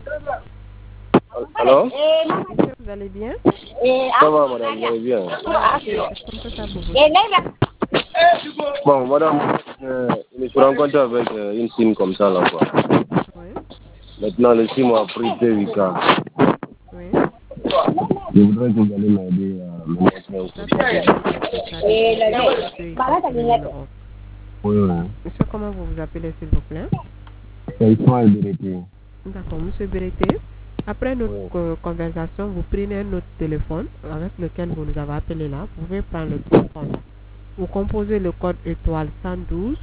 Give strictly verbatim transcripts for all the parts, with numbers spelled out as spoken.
Alors? Monsieur, vous allez bien? Ça va, madame, vous allez bien? Est-ce qu'on peut faire pour vous? Bon, madame, euh, je me suis rencontré avec euh, une SIM comme ça, là, quoi. Oui. Maintenant, le SIM a pris P huit K. Oui. Je voudrais que vous allez m'aider à me montrer un Ça, coup. c'est déjà identifié. Ça, le numéro. Oui, oui. Monsieur, comment vous vous appelez, s'il vous plaît? C'est Ismaël Bérété. D'accord, monsieur Bérété. Après notre Oui. euh, conversation, vous prenez un autre téléphone avec lequel vous nous avez appelé là. Vous pouvez prendre le téléphone. Vous composez le code étoile cent douze.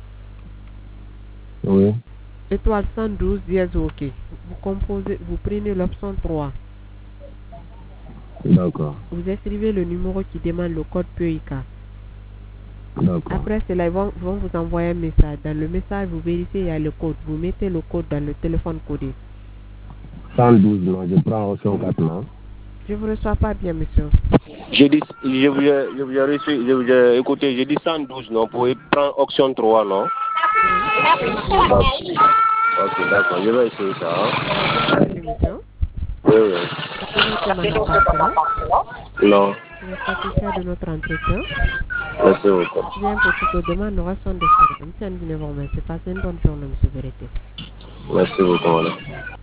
Oui. Étoile cent douze dièse OK. Vous composez, vous prenez l'option trois. D'accord. Vous inscrivez le numéro qui demande le code P I K. D'accord. Après cela, ils vont, vont vous envoyer un message. Dans le message, vous vérifiez, il y a le code. Vous mettez le code dans le téléphone codé. cent douze, non, je prends option quatre, non? Je ne vous reçois pas bien, monsieur. J'ai dit, je vous ai, je vous ai reçu, je vous ai écouté, j'ai dit cent douze, non? Vous pouvez prendre option trois, non? Oui, cent douze. Ok, d'accord, je vais essayer ça. Hein? Bien reçu, monsieur. Oui, oui. Est-ce que nous sommes en appartement? Non, Vous êtes satisfait de notre entretien? merci beaucoup. Bien, pour toutes vos demandes, nous restons disponibles. Monsieur Ndine, vous remercie. Passez une bonne journée, monsieur Bérété. Merci beaucoup, madame.